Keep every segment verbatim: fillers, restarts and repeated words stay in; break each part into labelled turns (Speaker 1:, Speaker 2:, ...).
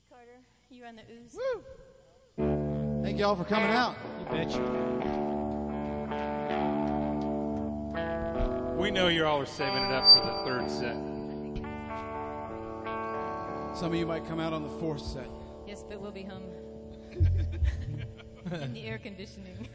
Speaker 1: Carter, you run the ooze.
Speaker 2: Woo! Thank y'all for coming out.
Speaker 3: You betcha.
Speaker 4: We know you're always saving it up for the third set.
Speaker 2: Some of you might come out on the fourth set.
Speaker 1: Yes, but we'll be home. In the air conditioning.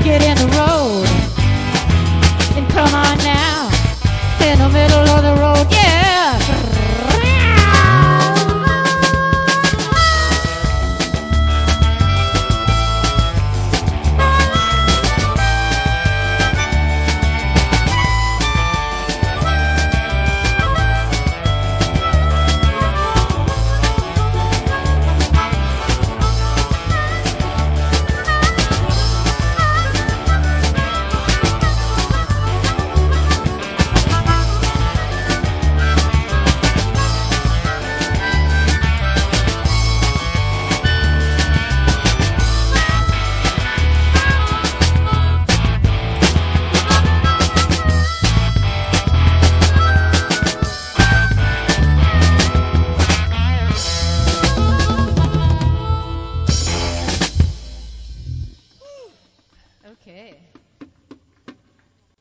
Speaker 5: In the middle of the road.